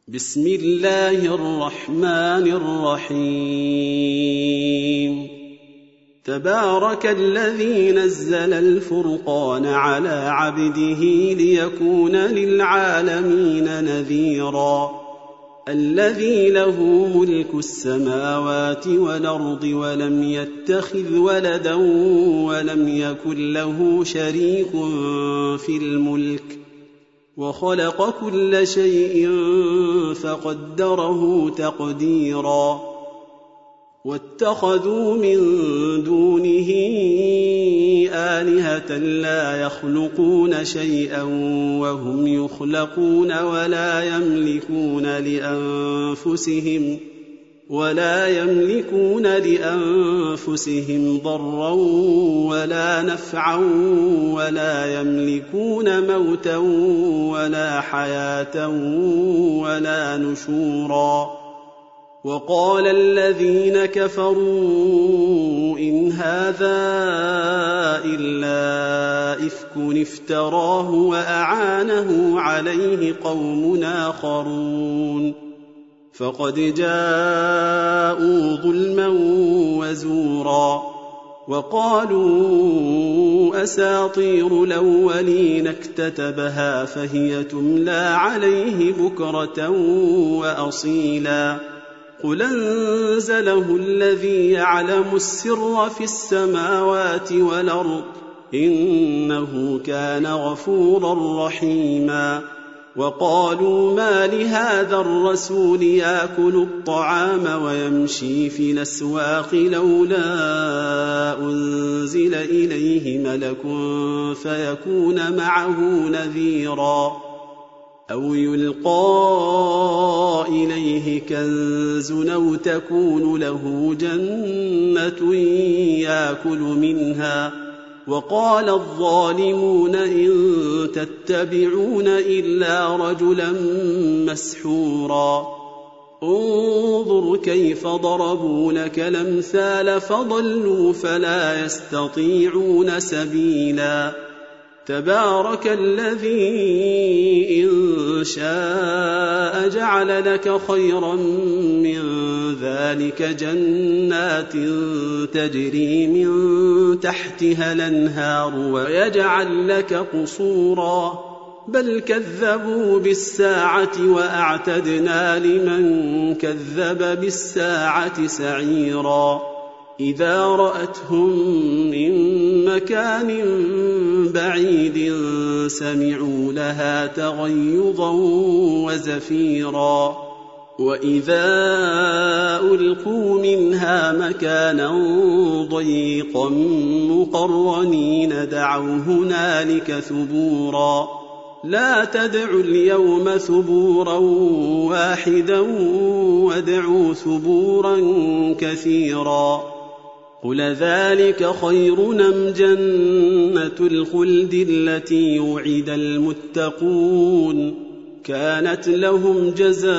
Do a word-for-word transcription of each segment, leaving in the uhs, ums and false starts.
بسم الله الرحمن الرحيم تبارك الذي نزل الفرقان على عبده ليكون للعالمين نذيرا الذي له ملك السماوات والأرض ولم يتخذ ولدا ولم يكن له شريك في الملك وخلق كل شيء فقدره تقديرا واتخذوا من دونه آلهة لا يخلقون شيئا وهم يخلقون ولا يملكون لأنفسهم ولا يملكون لأنفسهم ضرا ولا نفعا ولا يملكون موتا ولا حياة ولا نشورا وقال الذين كفروا إن هذا إلا إفك افتراه وأعانه عليه قوم آخرون فقد جاءوا ظلما وزورا وقالوا أساطير الأولين اكتتبها فهي تملى عليه بكرة وأصيلا قل أنزله الذي يعلم السر في السماوات والأرض إنه كان غفورا رحيما وقالوا ما لهذا الرسول يأكل الطعام ويمشي في الأسواق لولا أنزل إليه ملك فيكون معه نذيرا أو يلقى إليه كنز أو تكون له جنة يأكل منها وقال الظالمون إن تتبعون إلا رجلا مسحورا انظر كيف ضربوا لك الأمثال فضلوا فلا يستطيعون سبيلا تبارك الذي إن شاء جعل لك خيرا من ذلك جنات تجري من تحتها الأنهار ويجعل لك قصورا بل كذبوا بالساعة وأعتدنا لمن كذب بالساعة سعيرا إذا رأتهم من مكان بعيد سمعوا لها تغيظا وزفيرا وإذا ألقوا منها مكانا ضيقا مقرنين دعوا هنالك ثبورا لا تدعوا اليوم ثبورا واحدا وادعوا ثبورا كثيرا قل ذلك خير أم جنة الخلد التي وعد المتقون كانت لهم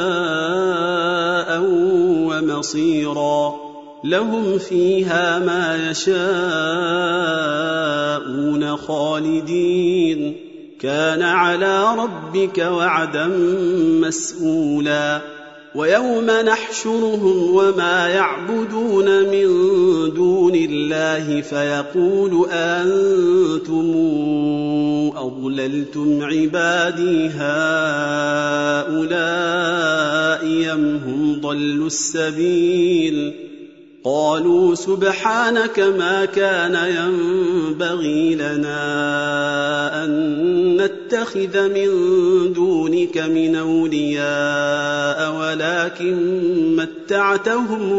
جزاء ومصيرا لهم فيها ما يشاءون خالدين كان على ربك وعدا مسئولا ويوم نحشرهم وما يعبدون من دون الله فيقول أنتم أضللتم عبادي هؤلاء أم هم ضلوا السبيل قالوا سبحانك ما كان ينبغي لنا أن نتخذ من دونك من أولياء ولكن متعتهم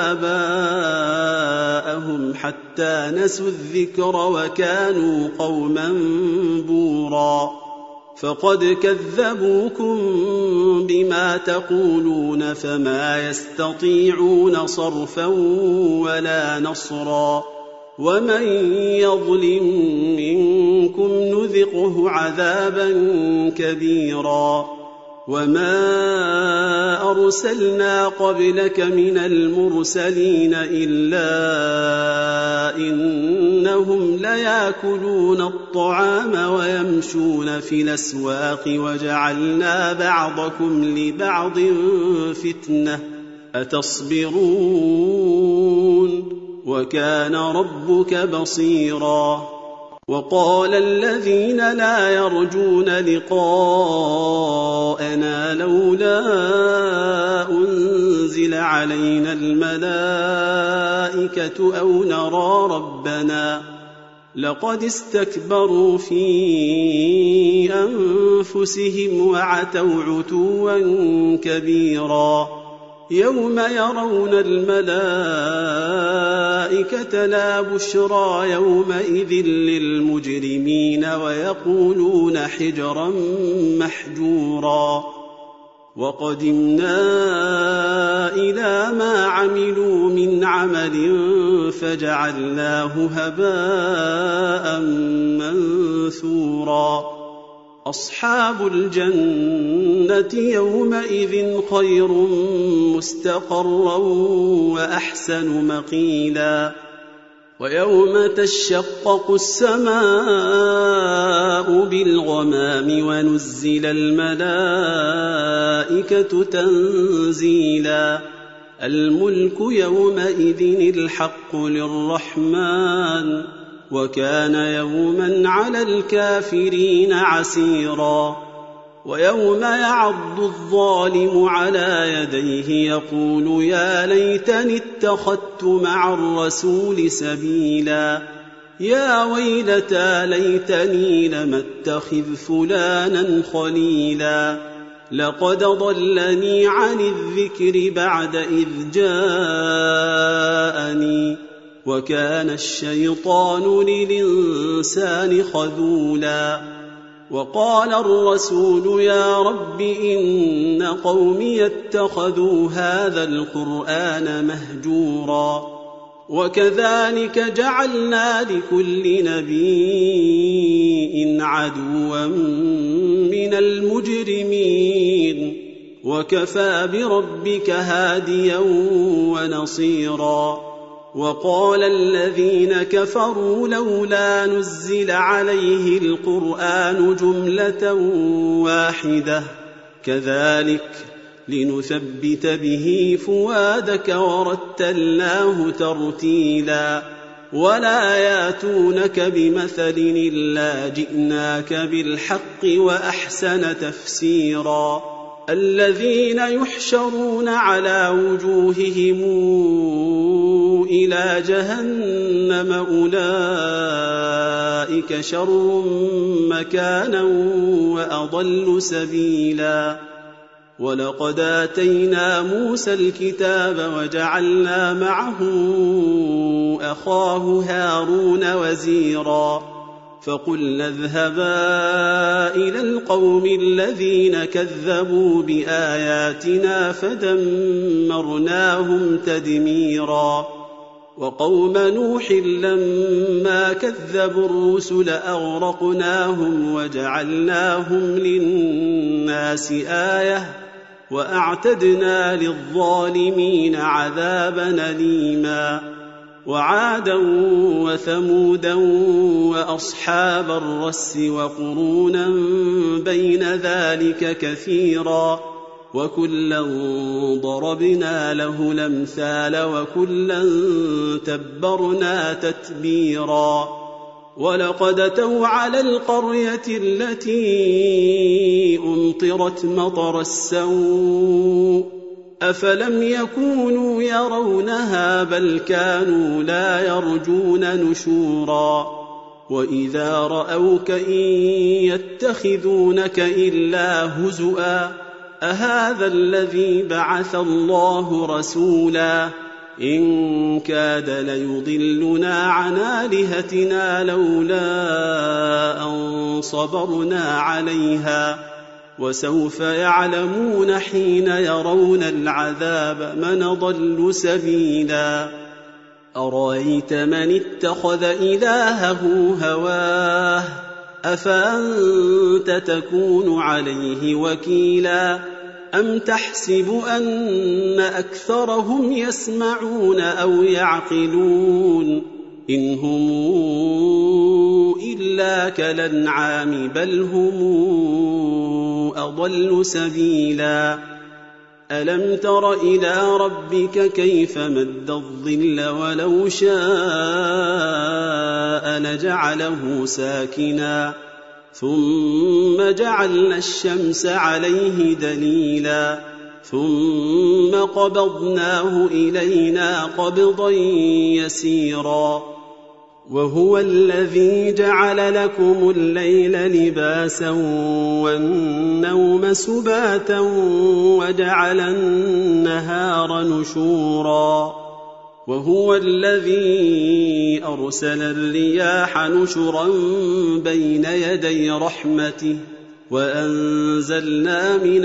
وآباءهم حتى نسوا الذكر وكانوا قوما بورا فقد كذبوكم بما تقولون فما يستطيعون صرفا ولا نصرا ومن يظلم منكم نذقه عذابا كبيرا وما أرسلنا قبلك من المرسلين إلا إنهم ليأكلون الطعام ويمشون في الأسواق وجعلنا بعضكم لبعض فتنة أتصبرون وكان ربك بصيرا. وقال الذين لا يرجون لقاءنا لولا أنزل علينا الملائكة أو نرى ربنا لقد استكبروا في أنفسهم وعتوا عتوا كبيرا. يوم يرون الملائكة لا بشرى يومئذ للمجرمين ويقولون حجرا محجورا. وقدمنا إلى ما عملوا من عمل فجعلناه هباء منثورا. أصحاب الجنة يومئذ خير مستقرا وأحسن مقيلا. ويوم تشقق السماء بالغمام ونزل الملائكة تنزيلا. الملك يومئذ الحق للرحمن وكان يوما على الكافرين عسيرا. ويوم يعض الظالم على يديه يقول يا ليتني اتخذت مع الرسول سبيلا. يا ويلتى ليتني لم اتخذ فلانا خليلا. لقد ضلني عن الذكر بعد إذ جاءني وكان الشيطان للإنسان خذولا. وقال الرسول يا رب إن قومي اتخذوا هذا القرآن مهجورا. وكذلك جعلنا لكل نبي عدوا من المجرمين وكفى بربك هاديا ونصيرا. وقال الذين كفروا لولا نزل عليه القرآن جملة واحدة كذلك لنثبت به فؤادك ورتلناه ترتيلا. ولا ياتونك بمثل إلا جئناك بالحق وأحسن تفسيرا. الذين يحشرون على وجوههم إلى جهنم أولئك شر مكانا وأضل سبيلا. ولقد آتينا موسى الكتاب وجعلنا معه أخاه هارون وزيرا. فقلنا اذهبا إلى القوم الذين كذبوا بآياتنا فدمرناهم تدميرا. وقوم نوح لما كذبوا الرسل أغرقناهم وجعلناهم للناس آية وأعتدنا للظالمين عذابا أليما. وعادا وثمودا وأصحاب الرس وقرونا بين ذلك كثيرا. وكلا ضربنا له الأمثال وكلا تبرنا تتبيرا. ولقد أتوا على القرية التي أمطرت مطر السوء أفلم يكونوا يرونها بل كانوا لا يرجون نشورا. وإذا رأوك إن يتخذونك إلا هزؤا أهذا الذي بعث الله رسولا. إن كاد ليضلنا عن آلهتنا لولا أن صبرنا عليها. وسوف يعلمون حين يرون العذاب من ضل سبيلا. أرأيت من اتخذ إلهه هواه أفأنت تكون عليه وكيلا أم تحسب أن أكثرهم يسمعون أو يعقلون إن هم إلا كالأنعام بل هم أضل سبيلا ألم تر إلى ربك كيف مد الظل ولو شاء لجعله ساكنا ثم جعلنا الشمس عليه دليلا ثم قبضناه إلينا قبضا يسيرا وهو الذي جعل لكم الليل لباسا والنوم سباتا وجعل النهار نشورا وهو الذي أرسل الرياح نشرا بين يدي رحمته وأنزلنا من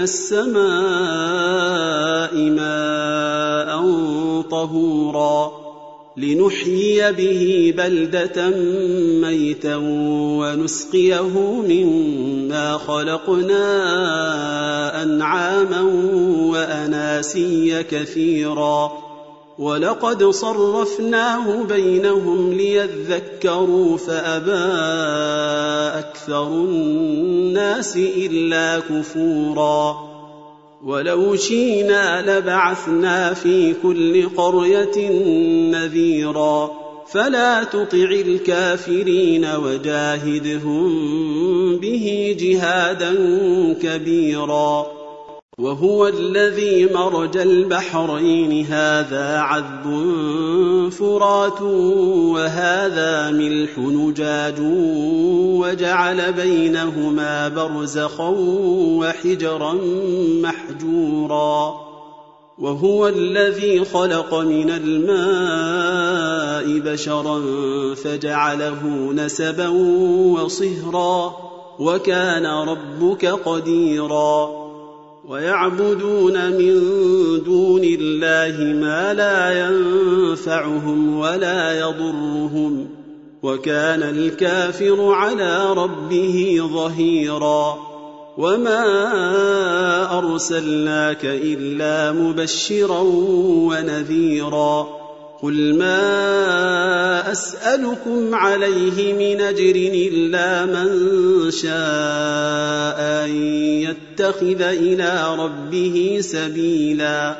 السماء ماء طهورا لنحيي به بلدة ميتا ونسقيه مما خلقنا أنعاما وأناسيا كثيرا ولقد صرفناه بينهم ليذكروا فأبى أكثر الناس إلا كفورا ولو شئنا لبعثنا في كل قرية نذيرا فلا تطع الكافرين وجاهدهم به جهادا كبيرا وهو الذي مرج البحرين هذا عذب فرات وهذا ملح نجاج وجعل بينهما برزخا وحجرا محجورا وهو الذي خلق من الماء بشرا فجعله نسبا وصهرا وكان ربك قديرا ويعبدون من دون الله ما لا ينفعهم ولا يضرهم وكان الكافر على ربه ظهيرا وما أرسلناك إلا مبشرا ونذيرا قل ما أسألكم عليه من أجر إلا من شاء أن يتخذ إلى ربه سبيلا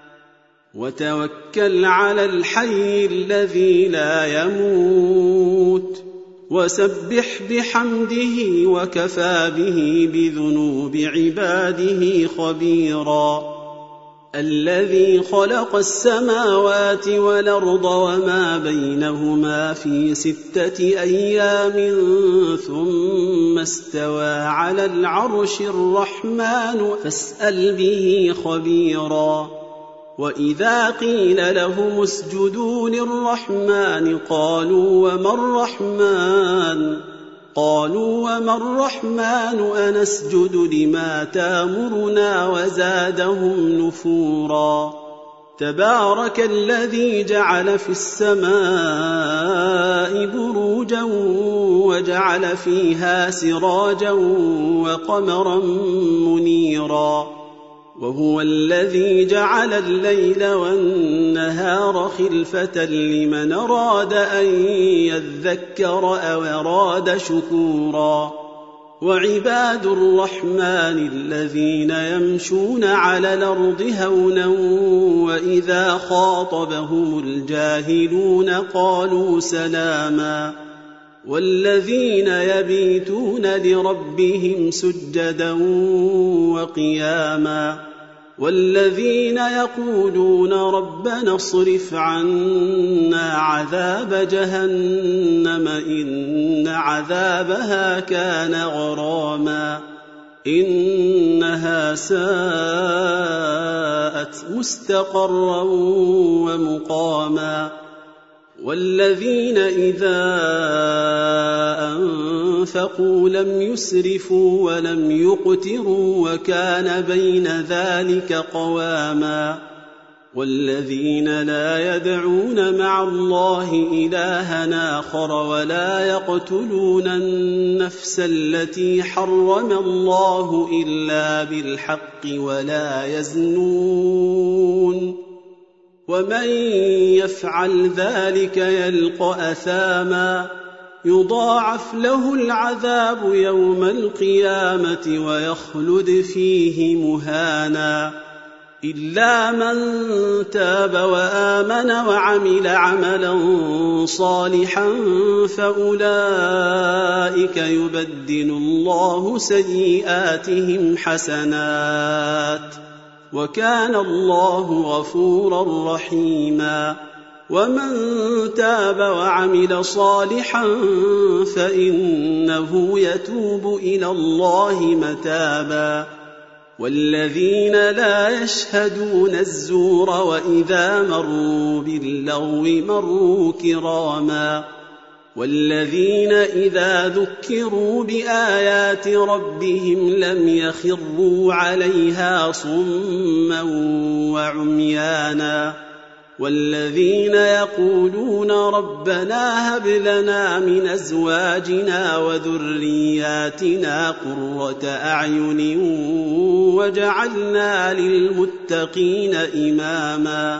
وتوكل على الحي الذي لا يموت وسبح بحمده وكفى به بذنوب عباده خبيرا الذي خلق السماوات والأرض وما بينهما في ستة أيام ثم استوى على العرش الرحمن فاسأل به خبيرا وإذا قيل لهم اسجدوا للرحمن قالوا وما الرحمن قالوا وما الرحمن أنسجد لما تامرنا وزادهم نفورا تبارك الذي جعل في السماء بروجا وجعل فيها سراجا وقمرا منيرا وهو الذي جعل الليل والنهار خلفة لمن أراد أن يذكر أو أراد شكورا وعباد الرحمن الذين يمشون على الأرض هونا وإذا خاطبهم الجاهلون قالوا سلاما والذين يبيتون لربهم سجدا وقياما والذين يقولون ربنا اصرف عنا عذاب جهنم إن عذابها كان غراما إنها ساءت مستقرا ومقاما والذين إذا أنفقوا لم يسرفوا ولم يقتروا وكان بين ذلك قواما والذين لا يدعون مع الله إلها آخر ولا يقتلون النفس التي حرم الله إلا بالحق ولا يزنون ومن يفعل ذلك يلقى أثاما يضاعف له العذاب يوم القيامة ويخلد فيه مهانا إلا من تاب وآمن وعمل عملا صالحا فأولئك يبدل الله سيئاتهم حسنات وكان الله غفورا رحيما ومن تاب وعمل صالحا فإنه يتوب إلى الله متابا والذين لا يشهدون الزور وإذا مروا باللغو مروا كراما والذين إذا ذكروا بآيات ربهم لم يخروا عليها صما وعميانا والذين يقولون ربنا هب لنا من أزواجنا وذرياتنا قرة أعين وجعلنا للمتقين إماما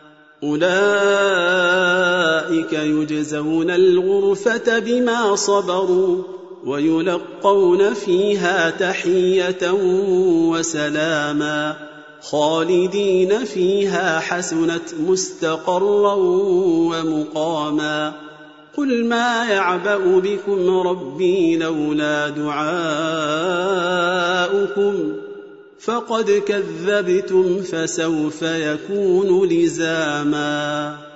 أولئك يجزون الغرفة بما صبروا ويلقون فيها تحية وسلاما خالدين فيها حسنت مستقرا ومقاما قل ما يعبأ بكم ربي لولا دعاؤكم فقد كذبتم فسوف يكون لزاما